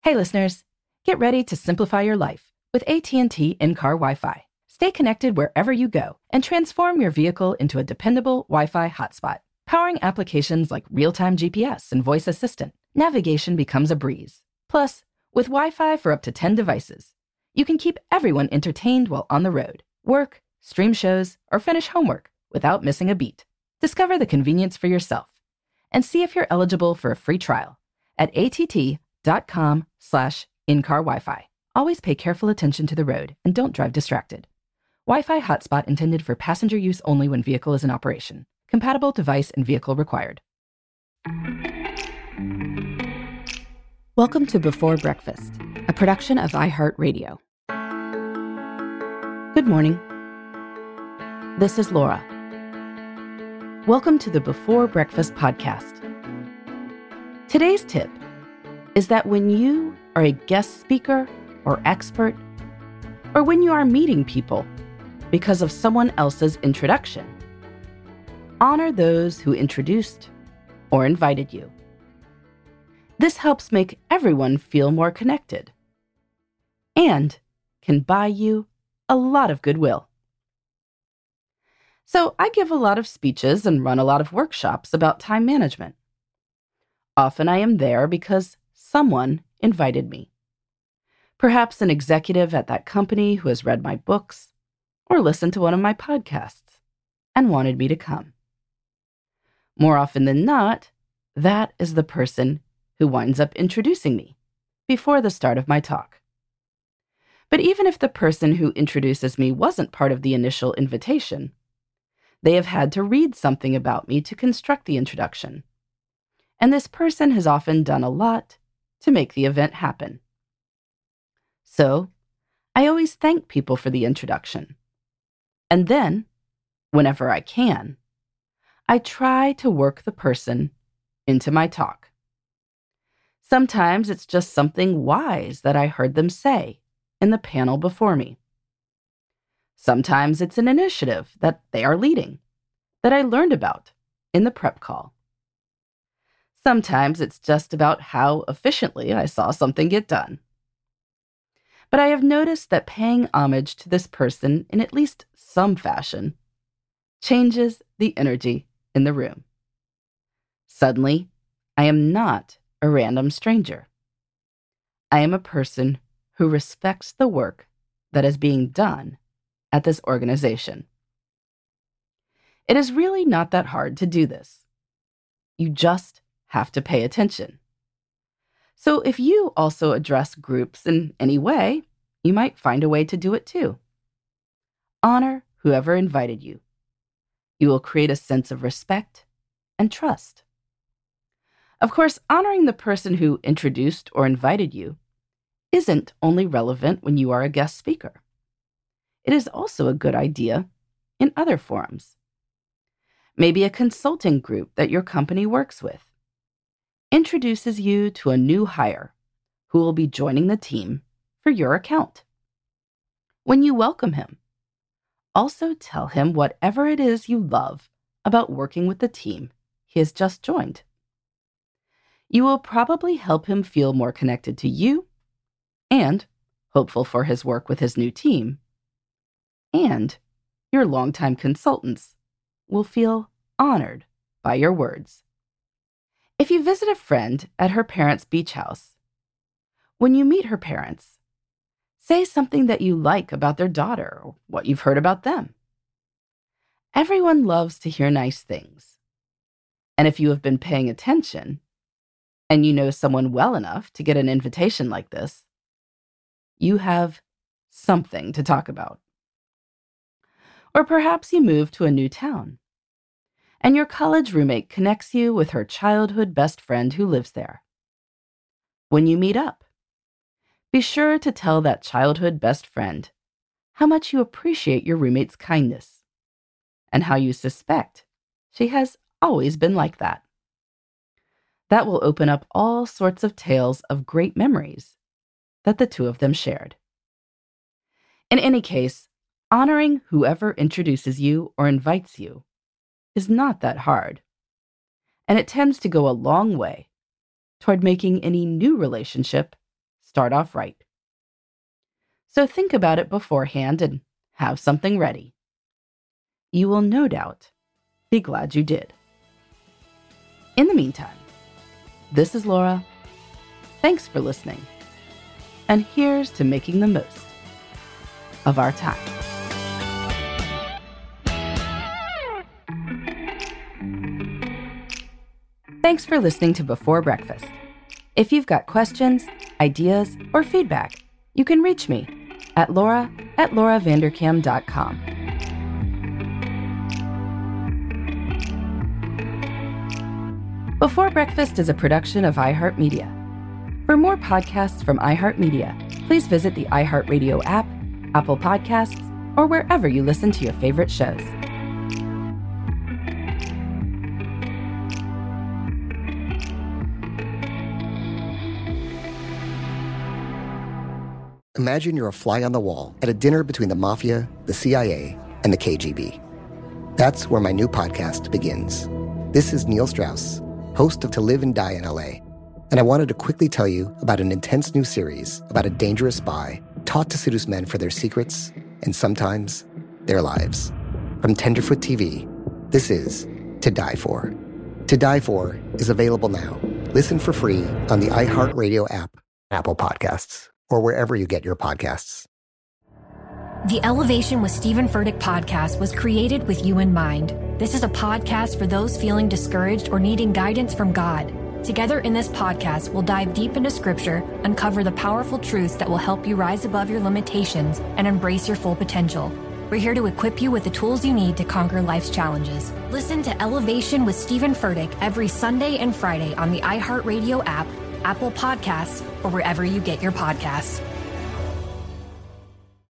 Hey listeners, get ready to simplify your life with AT&T in-car Wi-Fi. Stay connected wherever you go and transform your vehicle into a dependable Wi-Fi hotspot. Powering applications like real-time GPS and voice assistant, navigation becomes a breeze. Plus, with Wi-Fi for up to 10 devices, you can keep everyone entertained while on the road, work, stream shows, or finish homework without missing a beat. Discover the convenience for yourself and see if you're eligible for a free trial at att.com/in-car Wi-Fi. Always pay careful attention to the road and don't drive distracted. Wi-Fi hotspot intended for passenger use only when vehicle is in operation. Compatible device and vehicle required. Welcome to Before Breakfast, a production of iHeartRadio. Good morning. This is Laura. Welcome to the Before Breakfast podcast. Today's tip is that when you are a guest speaker or expert, or when you are meeting people because of someone else's introduction, honor those who introduced or invited you. This helps make everyone feel more connected and can buy you a lot of goodwill. So I give a lot of speeches and run a lot of workshops about time management. Often I am there because someone invited me. Perhaps an executive at that company who has read my books or listened to one of my podcasts and wanted me to come. More often than not, that is the person who winds up introducing me before the start of my talk. But even if the person who introduces me wasn't part of the initial invitation, they have had to read something about me to construct the introduction. And this person has often done a lot to make the event happen. So, I always thank people for the introduction. And then, whenever I can, I try to work the person into my talk. Sometimes it's just something wise that I heard them say in the panel before me. Sometimes it's an initiative that they are leading that I learned about in the prep call. Sometimes it's just about how efficiently I saw something get done. But I have noticed that paying homage to this person in at least some fashion changes the energy in the room. Suddenly, I am not a random stranger. I am a person who respects the work that is being done at this organization. It is really not that hard to do this. You just have to pay attention. So if you also address groups in any way, you might find a way to do it too. Honor whoever invited you. You will create a sense of respect and trust. Of course, honoring the person who introduced or invited you isn't only relevant when you are a guest speaker. It is also a good idea in other forums. Maybe a consulting group that your company works with introduces you to a new hire who will be joining the team for your account. When you welcome him, also tell him whatever it is you love about working with the team he has just joined. You will probably help him feel more connected to you and hopeful for his work with his new team. And your longtime consultants will feel honored by your words. If you visit a friend at her parents' beach house, when you meet her parents, say something that you like about their daughter or what you've heard about them. Everyone loves to hear nice things. And if you have been paying attention, and you know someone well enough to get an invitation like this, you have something to talk about. Or perhaps you move to a new town, and your college roommate connects you with her childhood best friend who lives there. When you meet up, be sure to tell that childhood best friend how much you appreciate your roommate's kindness and how you suspect she has always been like that. That will open up all sorts of tales of great memories that the two of them shared. In any case, honoring whoever introduces you or invites you is not that hard, and it tends to go a long way toward making any new relationship start off right. So think about it beforehand and have something ready. You will no doubt be glad you did. In the meantime, this is Laura. Thanks for listening. And here's to making the most of our time. Thanks for listening to Before Breakfast. If you've got questions, ideas, or feedback, you can reach me at laura@lauravanderkam.com. Before Breakfast is a production of iHeartMedia. For more podcasts from iHeartMedia, please visit the iHeartRadio app, Apple Podcasts, or wherever you listen to your favorite shows. Imagine you're a fly on the wall at a dinner between the mafia, the CIA, and the KGB. That's where my new podcast begins. This is Neil Strauss, host of To Live and Die in LA, and I wanted to quickly tell you about an intense new series about a dangerous spy taught to seduce men for their secrets and sometimes their lives. From Tenderfoot TV, this is To Die For. To Die For is available now. Listen for free on the iHeartRadio app, Apple Podcasts, or wherever you get your podcasts. The Elevation with Stephen Furtick podcast was created with you in mind. This is a podcast for those feeling discouraged or needing guidance from God. Together in this podcast, we'll dive deep into Scripture, uncover the powerful truths that will help you rise above your limitations and embrace your full potential. We're here to equip you with the tools you need to conquer life's challenges. Listen to Elevation with Stephen Furtick every Sunday and Friday on the iHeartRadio app, Apple Podcasts, or wherever you get your podcasts.